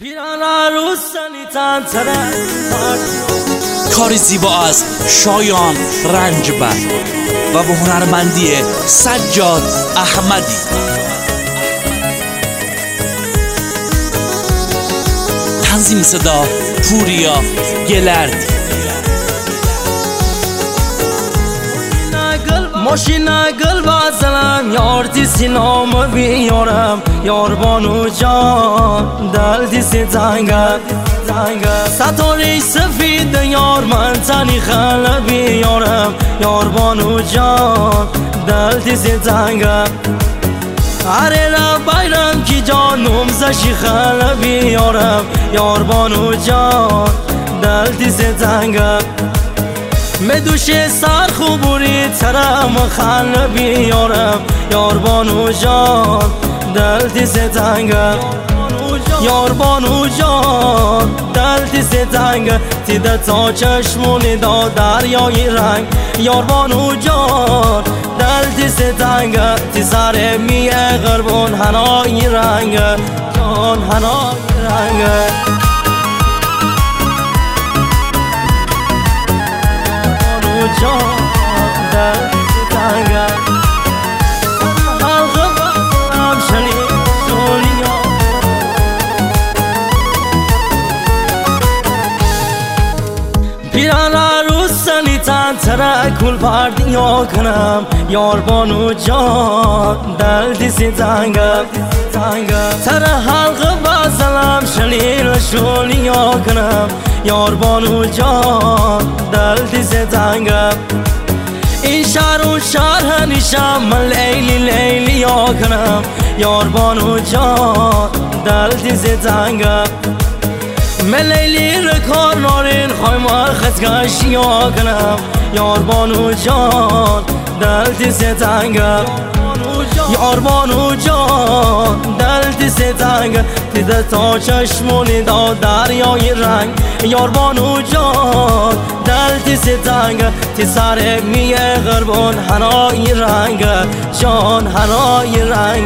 کاری زیبا از شایان رنجبر و به هنرمندی سجاد احمدی. تنظیم صدا پوریا گلردی. ماشینا گل بازلم یار دیسی نام بیارم یار بانو جان دل دیسی زنگه ستاره سفید یار من تنی خل بیارم یار بانو جان دل دیسی زنگه عریلا بایرم کی جانم زشی خل بیارم یار بانو جان دل دیسی زنگه مدوش سر خوبوری ترم خل بیارم یار بانو جان دل دیز تنگه یار بانو جان دل دیز تنگه تیده تا چشمونی دا دریای رنگ یار بانو جان دل دیز تنگه تی سر میه غربون هنای رنگ جان هنای رنگ جان دل تنگه حلقه بام شنی دنیا پیران روزنی تن ترکل پردیا کنم یار بانو جان دل دیسی تنگه تر حلقه بازلم شلیل شولیا کنم یار بانو جان دل دیزه تنگه این شهر و شهر هنیشم من لیلی یا کنم یار بانو جان دل دیزه تنگه من لیلی رکار نارین خواهی خزگش یا کنم یار بانو جان دل دیزه تنگه یار بانو جان دل دیزه تنگه دیده تا چشمونی دا دریای رنگ یار بانو جان دل دیزه تنگه تی سر میه غربون هنای رنگ جان هنای رنگ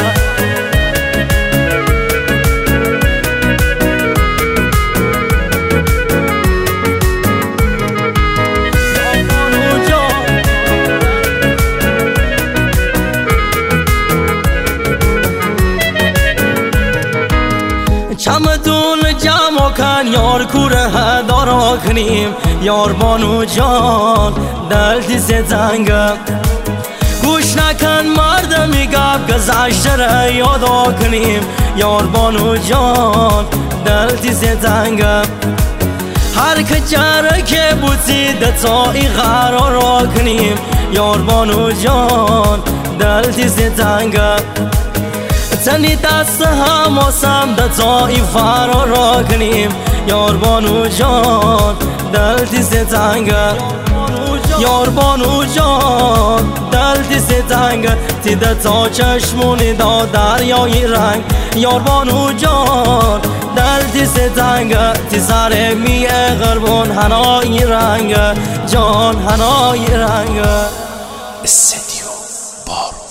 چمدون جمع کن یار کوره دارا کنیم یار بانو جان دل دیزه تنگه گوش نکن مردمی گپ گذشته را یادا کنیم یار بانو جان دل دیزه تنگه هر کجره که بودی دتایی قرار کنیم یار بانو جان دل دیزه تنگه تنی دست هم آسم دتایی فرار کنیم یار بانو جان دل دیزه تنگه یار بانو جان دل دیزه تنگه تیده تا چشمونی دا دریای رنگ یار بانو جان دل دیزه تنگه تی سر میه غربون هنای رنگ جان هنای رنگ استدیو بارو.